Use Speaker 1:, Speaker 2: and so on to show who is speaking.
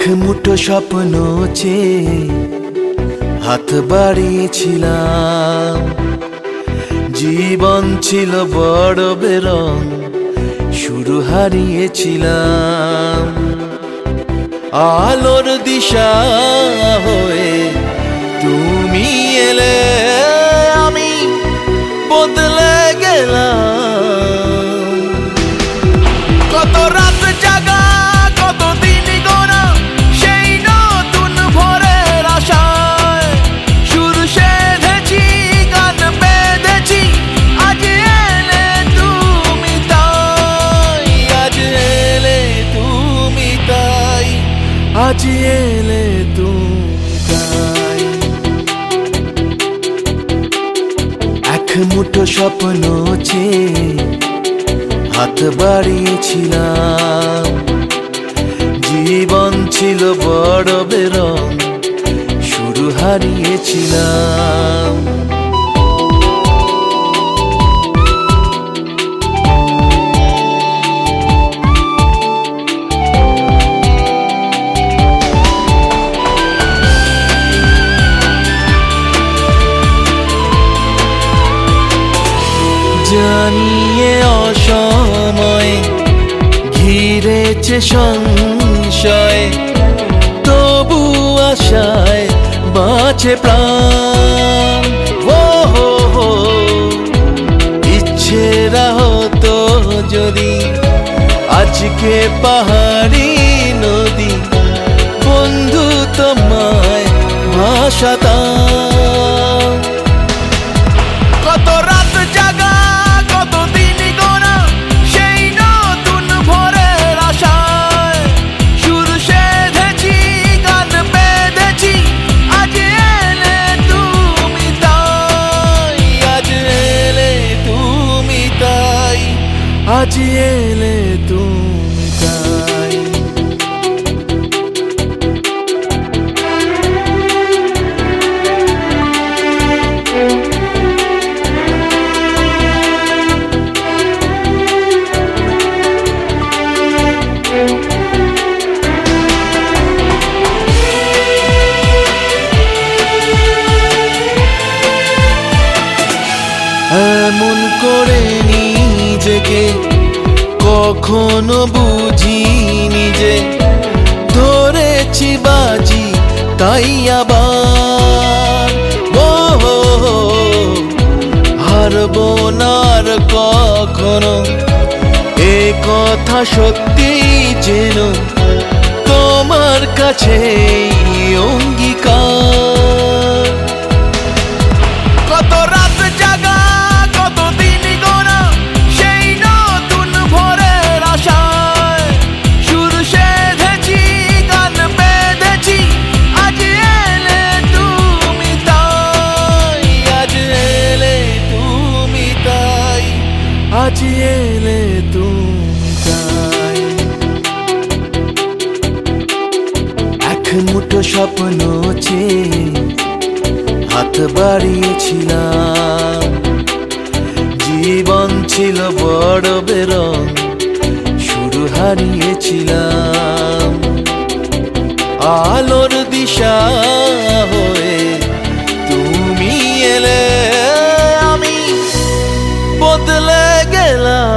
Speaker 1: মুঠো স্বপ্ন চেয়ে হাত বাড়িয়েছিলাম। জীবন ছিল বড় বেরং, শুরু হারিয়েছিলাম। আলোর দিশা হয়ে তুমি এলে, আমি বদলে গেলাম। কত রাত জাগা, কত দিন গোনা, সেই নতুন ভোরের আশায় সুর সেধেছি, গান বেঁধেছি। আজ এলে তুমি তাই, আজ এলে তুমি তাই, আজ এলে তুমি তাই। এক মুঠো স্বপ্ন চেয়ে হাত বাড়িয়েছিলাম। জীবন ছিল বড় বেরং, শুরু হারিয়েছিলাম। জানিয়ে অসময়ে ঘিরেছে সংশয়, তবু আশায় বাঁচে প্রাণ। ও হো হো, ইচ্ছেরা হতো যদি আজকে পাহাড়ি নদী, বন্ধু তোমায় ভাসাতাম। কত রাত জাগা, কত দিন গোনা, সেই নতুন ভোরের আশায় সুর সেধেছি, গান বেঁধেছি। আজ এলে তুমি তাই, আজ এলে তুমি তাই, আজ এলে তুমি তাই। এমন করে নিজেকে কখনো বুঝিনি যে ধরেছি বাজি, তাই আবার ও হারবো না আর কখনো। এ কথা সত্যি যেন তোমার কাছে অঙ্গীকার। কত রাত জাগা, কত দিন গোনা, সেই নতুন ভোরের আশায় সুর সেধেছি, গান বেঁধেছি। আজ এলে তুমি তাই, আজ এলে তুমি তাই, আজ এলে তুমি তাই। এক মুঠো স্বপ্ন চেয়ে হাত বাড়িয়েছিলাম। জীবন ছিল বড় বেরং, শুরু হারিয়েছিলাম। আলোর দিশা হয়ে তুমি এলে, আমি বদলে গেলাম।